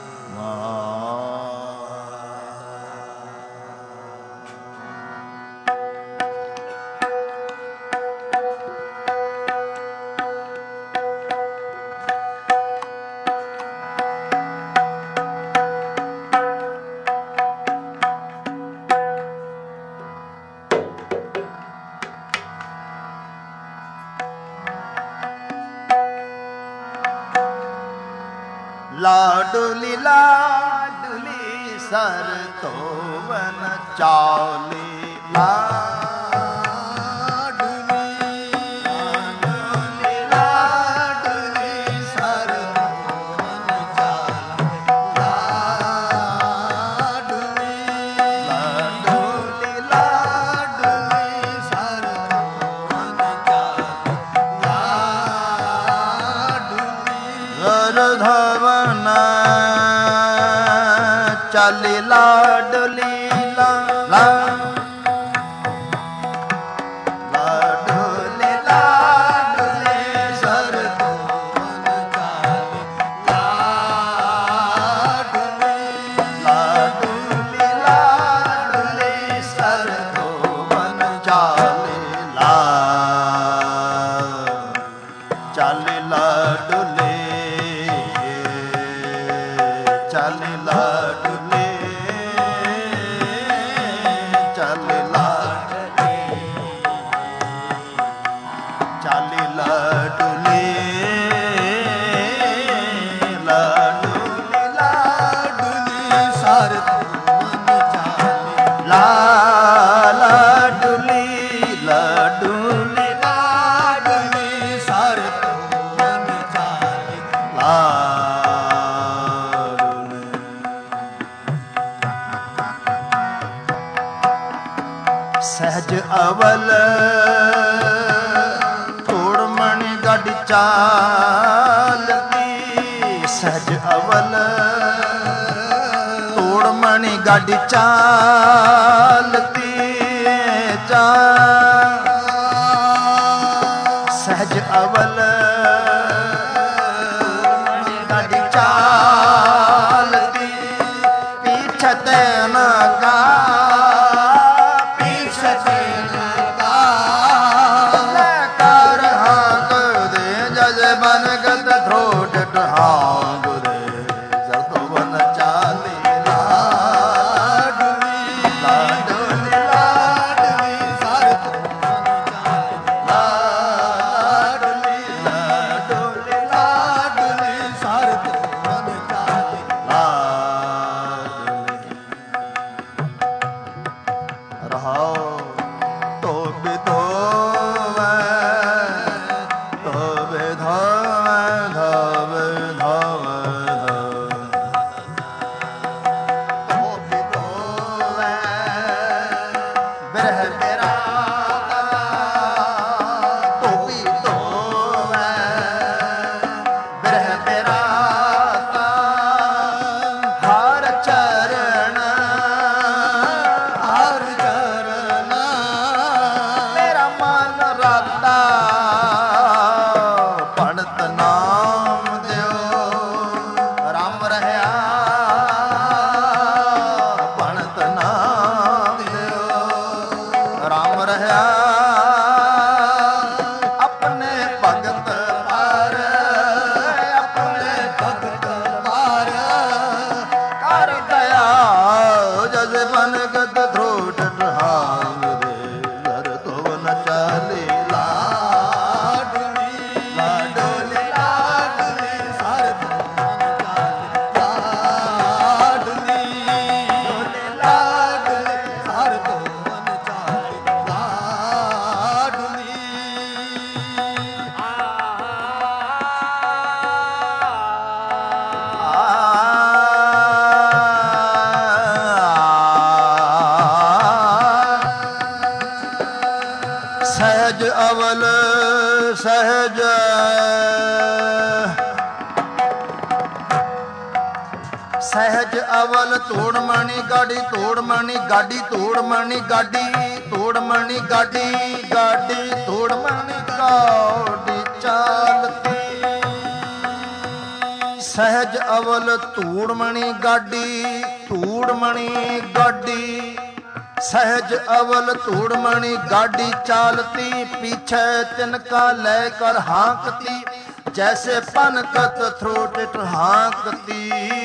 लाडुली लाडुली सर तो वन चाली लाडुली लाडुली लाडुली सर तो वन चाली लाडुली लाडुली सर तो वन चाली धवन चाली लाडली ला लाडली लाडली सर तो वन चाली लाडली लाडली सर तो वन चाली ला चाली लाडली चाली लाडली चाली लाडली चाली लाडली लाडली लाडली सर तो वन चाली ला लाडली लाडली लाडली सर तो वन चाली ला सहज अवल थोड़ मणि गढ़ चालती सहज अवल थोड़ मणि गढ़ चालती चा सहज अवल मणि गढ़ चालती पीछते न का बनगत थ्रोट हाँ गुरे जतो वन चाली लाडली लाडली लाडली सर तो वन चाली लाडली लाडली लाडली सर तो वन चाली लाडली रहो तो भी तो पढ़त नाम दियो राम रहया ਅਵਲ ਸਹਿਜ ਸਹਿਜ ਅਵਲ ਧੂੜ ਮਣੀ ਗਾਡੀ ਧੂੜ ਮਣੀ ਗਾਡੀ ਧੂੜ ਮਣੀ ਗਾਡੀ ਧੂੜ ਮਣੀ ਗਾਡੀ ਗਾਡੀ ਧੂੜ ਮਣੀ ਗਾਡੀ ਚਾਲਤੀ ਸਹਿਜ ਅਵਲ ਧੂੜ ਮਣੀ ਗਾਡੀ ਧੂੜ ਮਣੀ ਗਾਡੀ सहज अवल धूड़ मणि गाड़ी चालती पीछे तिनका लेकर हाँकती जैसे पनकत थ्रोट हाँकती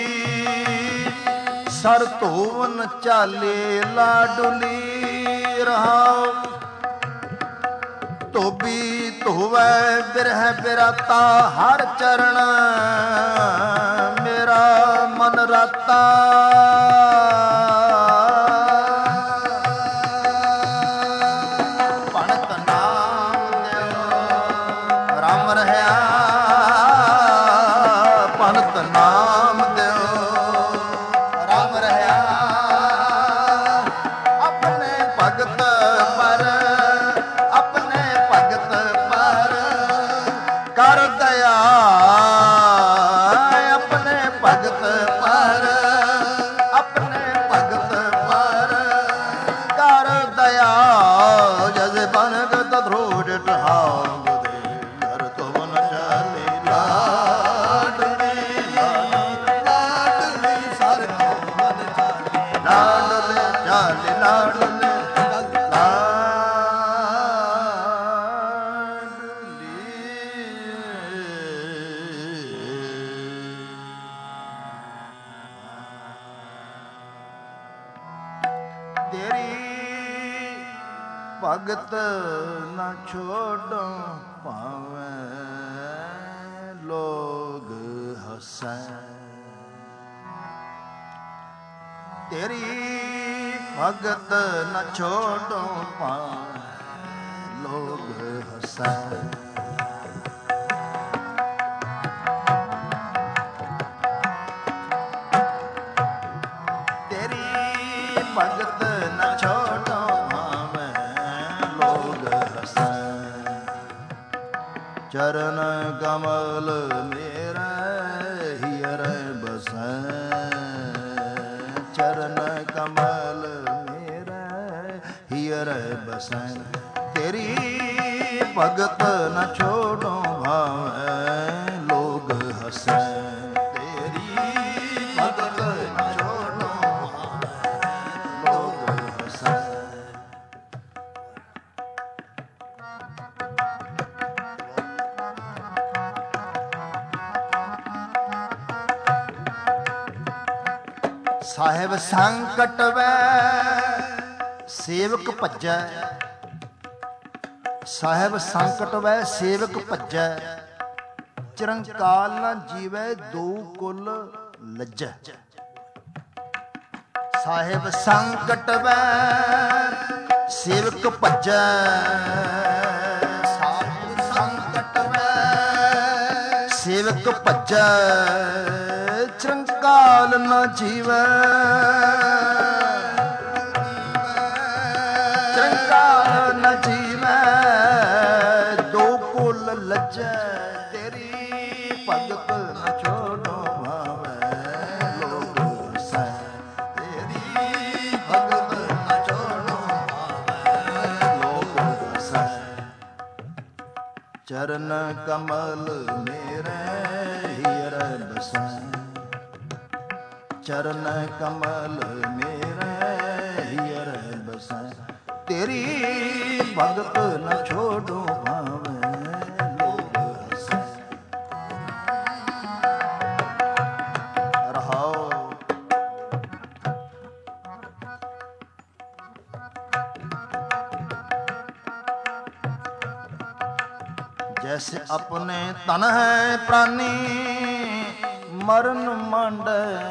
सर धोवन चाले लाडुली रहाओ धोबी धोवै बिरह बिराता हर चरण मेरा मन राता भगत न छोड़ो पावे लोग हंसे तेरी भगत न छोड़ो पावे लोग हंसे तेरी भगत न छोड़ो चरण कमल मेरा हियर बसै चरण कमल मेरा हियर बसै तेरी भगत न छोड़ो भावे लोग हंसै तेरी भगत न छोड़ो भावे लोग हंसै साहेब संकट वै सेवक भज्जै साहेब संकट वै सेवक भज्जै चिरंकाल न जीवै दो कुल लज्जै साहेब संकट वै सेवक भज्जै साहेब संकट वै सेवक भज्जै चिरंकाल न जीवै चिरंकाल न जीवै दो कुल लज्जै तेरी भगत न छोड़ो भावै लोग हंसै तेरी भगत न छोड़ो भावै लोग हंसै चरण कमल मेरे हियर बसै चरण कमल मेरे हियर बसै तेरी भगत न छोड़ो भावे लोग हंसै रहाओ जैसे अपने तन है प्राणी मरण मांड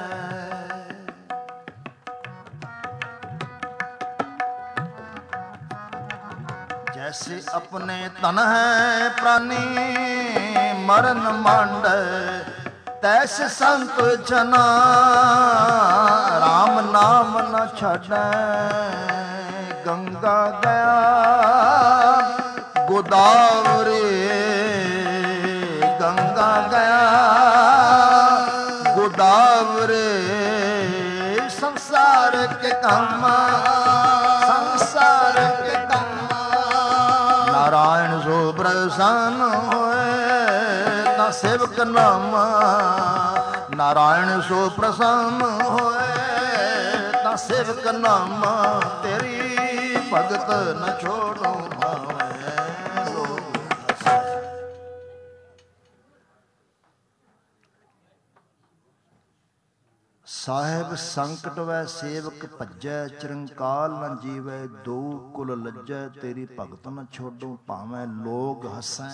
जैसे अपने तन है प्राणी मरण मांड तैसे संत जना राम नाम न छड़ै गंगा गया गोदावरी गंगा गया गोदावरी संसार के कामा संसार के कामा नारायण सो प्रसन्न होए ता सेवक नामा नारायण सो प्रसन्न होए ता सेवक नामा तेरी भगत न छोड़ो ਸਾਹਿਬ ਸੰਕਟ ਵੈ ਸੇਵਕ ਭੱਜੈ ਚਿਰੰਕਾਲ ਨ ਜੀਵੈ ਦੋ ਕੁਲ ਲੱਜੈ ਤੇਰੀ ਭਗਤ ਨ ਛੋਡੋ ਭਾਵੇਂ ਲੋਗ ਹਸੈ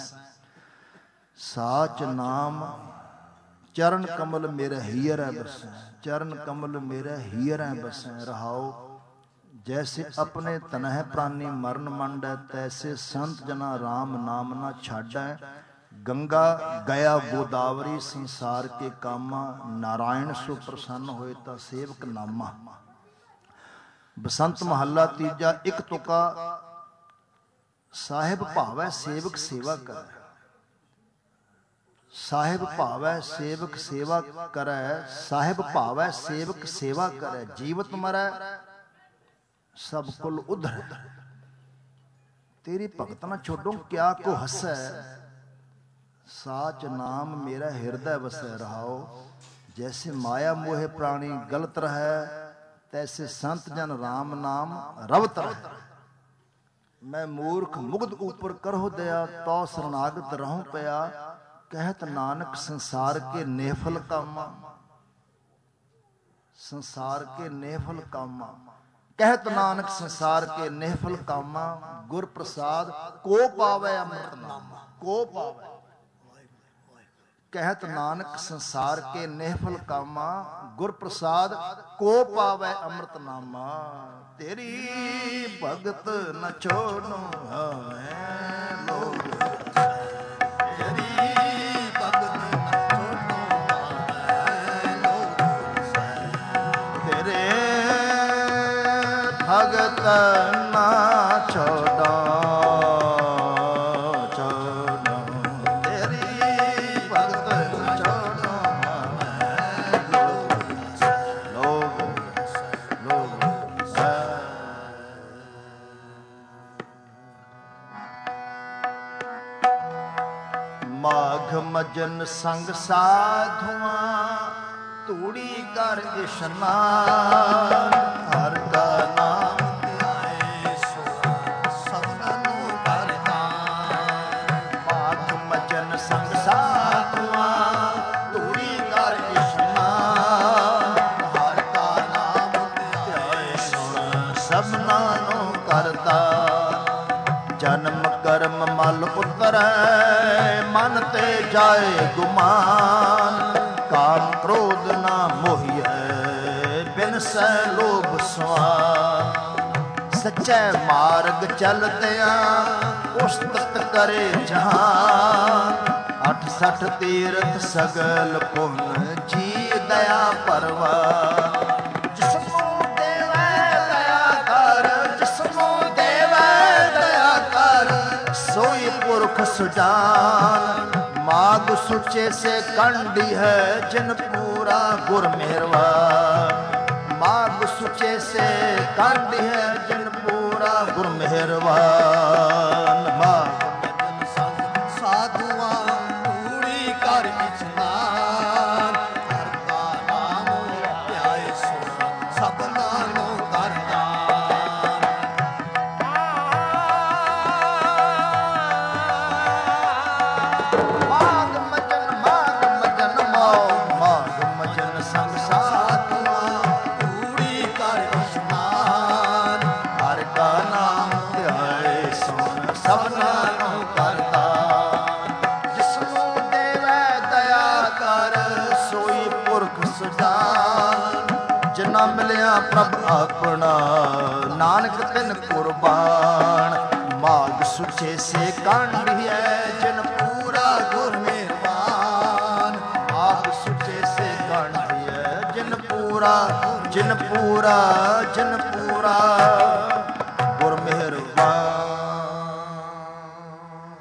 ਸਾਚ ਨਾਮ ਚਰਨ ਕਮਲ ਮੇਰੇ ਹੀਰੈ ਬਸੈ ਚਰਨ ਕਮਲ ਮੇਰੇ ਹੀਰੈ ਬਸੈ ਰਹਾਓ ਜੈਸੇ ਆਪਣੇ ਤਨਹਿ ਪ੍ਰਾਨੀ ਮਰਨ ਮੰਡੈ ਤੈਸੇ ਸੰਤ ਜਨਾ ਰਾਮ ਨਾਮ ਨਾ ਛਾਡੈ गंगा गया गोदावरी संसार के कामा नारायण सो प्रसन्न होए ता सेवक नामा बसंत महला तीजा एक तुका साहिब भावै सेवक सेवा करे साहिब भावै सेवक सेवा करे साहिब भावै सेवक सेवा करे जीवत मरै सब कुल उधर तेरी भगत न छोड़ो क्या को हसै साच नाम मेरा हृदय बसै रहाओ जैसे माया मोहे प्राणी गलत रहे तैसे संत जन राम नाम रवत रहे मैं मूर्ख मुग्ध ऊपर करहो दया तो शरणागत रहूं पया कहत नानक संसार के नेफल कामा संसार के नेफल कामा कहत नानक संसार के नेफल कामा गुर प्रसाद को पावे अमृत नामा को पावे कहत नानक संसार के नेफल कामा गुर प्रसाद को पावे अमृत नामा तेरी भगत न छोड़ो हमें लोग तेरी भगत न छोड़ो हमें लोग तेरे भगत न छोड़ो मजन संग साधुआं तूड़ी कर इशनान हर का नाम ध्याए सुआ सबना नु करतान माघ मजन संग साधुआं तूड़ी कर इशनान हर का नाम ध्याए सुआ सबना नु करतान जन्म कर्म मल उतरै मन ते जाए गुमान काम क्रोध ना मोहिए बिन सै लोभ स्वान सच्चे मार्ग चलदिया उस्तत करे जहान अठ सठ तीरथ सगल पुन जी दया परवान जिसनों देवै दया कर जिसनों देवै दया कर सोई पुरख सुजान माग सुचे से कंडी है जिन पूरा गुर मेहरवा माग सुचे से कंडी है जिन पूरा गुर मेहरवान माग साधुआ पूरी कर इचनान हर का नाम प्याए सो सब नानो करता जिन्ना मिलिया प्रभ अपना नानक तिन कुर्बान माग सुचे से कांडी है जिन पूरा गुर मेहरबान माग सुचे से कांडी है जिन पूरा जिन पूरा जिन पूरा गुर मेहरबान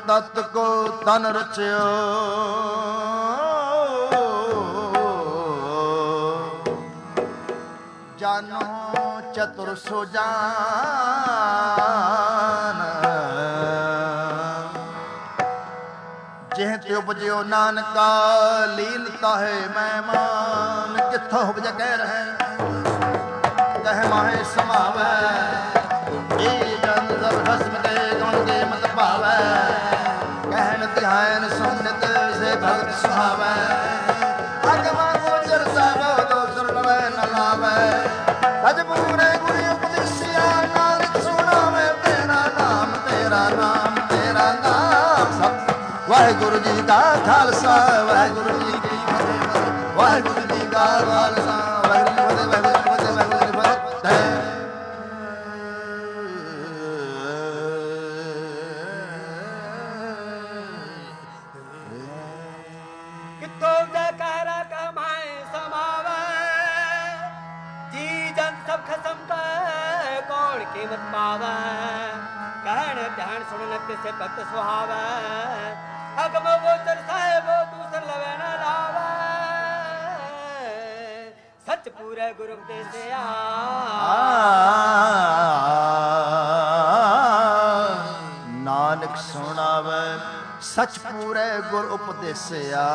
ਤਤ ਕੋ ਤਨ ਰਚਿਓ ਜਾਨੋ ਚਤੁਰ ਸੋ ਜਾਨ ਜਿਹ ਤੇ ਉਪਜਿਓ ਨਾਨਕਾ ਲੀਨਤਾ ਹੈ ਮਹਿਮਾਨ ਕਿੱਥੋਂ ਉਪਜ ਕਹਿ ਰਹੇ ਕਹਿ ਮਾਹੇ ਸਮਾਵੈ ਇਹ ਜਨ ਸਭ ਖਸਮ ਦੇ ਗੁਣ ਦੇ ਮਤ ਭਾਵੈ ਕਹਿਣ ਧਿਆਨ ਸੁਨਤ ਸੇ ਭਗਤ ਸੁਹਾਵੈ ਅਗਮਾ ਗੋਚਰ ਸਾਹਿਬ ਦੋਸਰ ਲਵੈ ਨ ਲਾਵੈ ਅਜ ਪੂਰੇ ਗੁਰੂ ਉਪਦੇਸਿਆ ਨਾਨਕ ਸੁਣਾਵੇ ਤੇਰਾ ਨਾਮ ਤੇਰਾ ਨਾਮ ਤੇਰਾ ਨਾਮ ਸਭ ਵਾਹਿਗੁਰੂ ਜੀ ਕਾ ਖਾਲਸਾ ਵਾਹਿਗੁਰੂ ਜੀ ਕੀ ਫਤਿਹ ਵਾਹਿਗੁਰੂ ਜੀ ਕਾ ਖਾਲਸਾ ਵਾਹਿਗੁਰੂ ਜੀ ਕੀ ਫਤਿਹ ਵਾਹਿਗੁਰੂ ਜੀ ਕੀ ਫਤਿਹ ਕਿਤੋਂ ਜੈਕਾਰਾ ਕਮਾਏ ਸਮਾਵੇ ਜੀ ਜਨ ਸਭ ਖਸਮ ਕੈ ਕੌਣ ਕੀਮਤ ਪਾਵੈ ਕਹਿਣ ਧਿਆਨ ਸੁਣਨ ਕਿਸੇ ਭਗਤ ਸੁਹਾਵੈ ਅਗਮ ਗੋਚਰ ਸਾਹਿਬ ਦੂਸਰ ਲਵੇ ਨ ਲਾਵੈ ਸੱਚ ਪੂਰੇ ਗੁਰੂ ਉਪਦੇਸਿਆ ਨਾਨਕ ਸੁਣਾਵੇ ਸੱਚ ਪੂਰੇ ਗੁਰ ਉਪਦੇਸਿਆ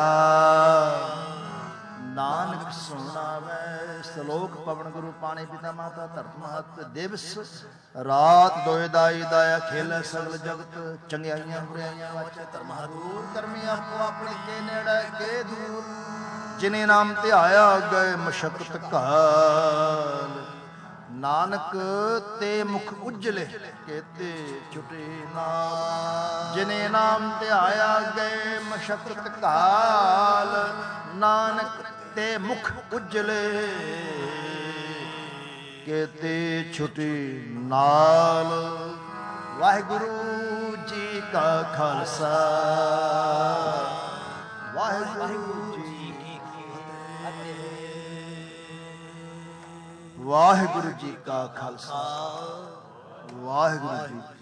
ਨਾਨਕ ਸੁਣਾਵੇ ਸ਼ਲੋਕ ਪਵਨ ਗੁਰੂ ਪਾਣੀ ਪਿਤਾ ਮਾਤਾ ਧਰਤ ਮਹਤ ਦਿਵਸ ਰਾਤ ਦੋਇ ਦਾਈ ਦਾਇਆ ਖੇਲੇ ਸਗਲ ਜਗਤ ਚੰਗਿਆਈਆਂ ਬੁਰਾਈਆਂ ਵਾਚੇ ਧਰਮ ਦੂਰ ਕਰਮੀ ਆਪੋ ਆਪਣੇ ਕੇ ਨੇੜੇ ਕੇ ਦੂਰ ਜਿਨੇ ਨਾਮ ਧਿਆਇਆ ਗਏ ਮਸ਼ਕਤ ਕਾਲ ਨਾਨਕ ਤੇ ਮੁਖ ਉਜਲੇ ਕੇਤੇ ਛੁਟੇ ਨਾਮ ਜਿਨੇ ਨਾਮ ਧਿਆਇਆ ਗਏ ਮਸ਼ਕਤ ਕਾਲ ਨਾਨਕ ਤੇ ਮੁਖ ਉਜਲੇ ਕੇਤੇ ਛੁਟੀ ਨਾਲ ਵਾਹਿਗੁਰੂ ਜੀ ਕਾ ਖਾਲਸਾ ਵਾਹਿਗੁਰੂ ਜੀ ਕੀ ਫਤਿਹ ਵਾਹਿਗੁਰੂ ਜੀ ਕਾ ਖਾਲਸਾ ਵਾਹਿਗੁਰੂ ਜੀ